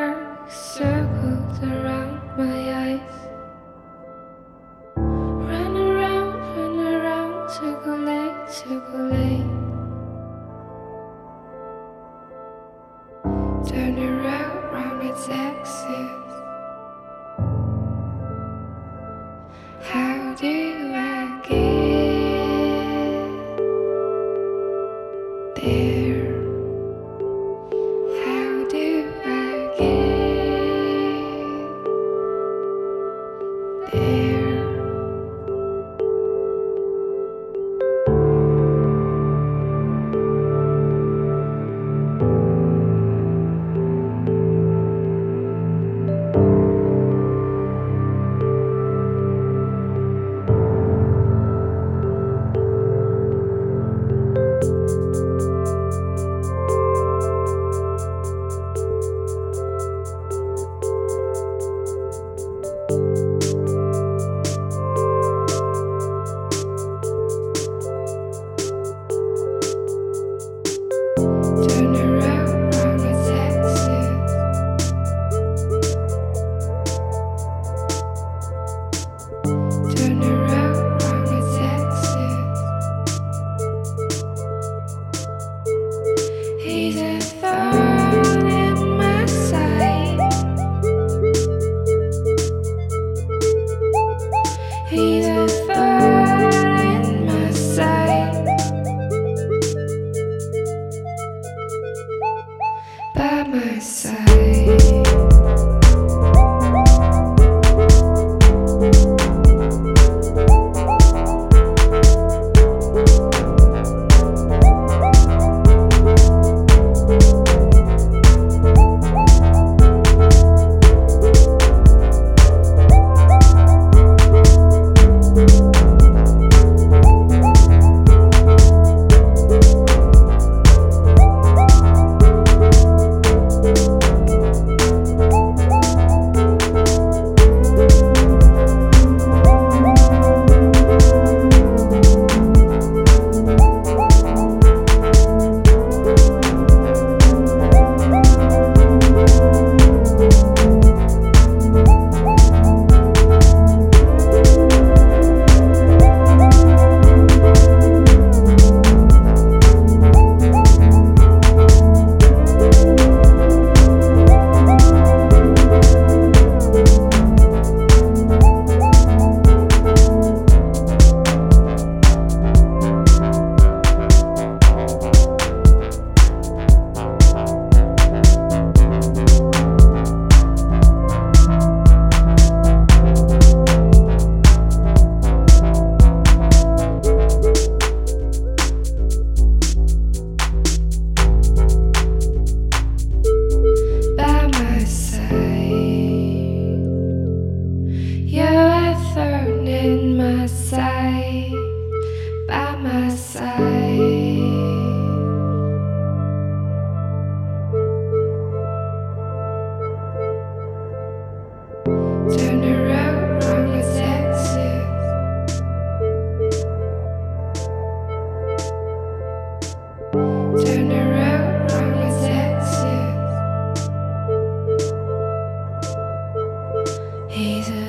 dark circles around my eyes. Run around, circulate. Turn around, round its axis. How do I get there? How do I get there? Turn around, round its axis. Turn around, round its axis. He's a thorn in my side. He's a thorn in my side. By my side. By my side. You're a thorn in my side. By my side. Turn around, round its axis. Turn around, round its axis. He's a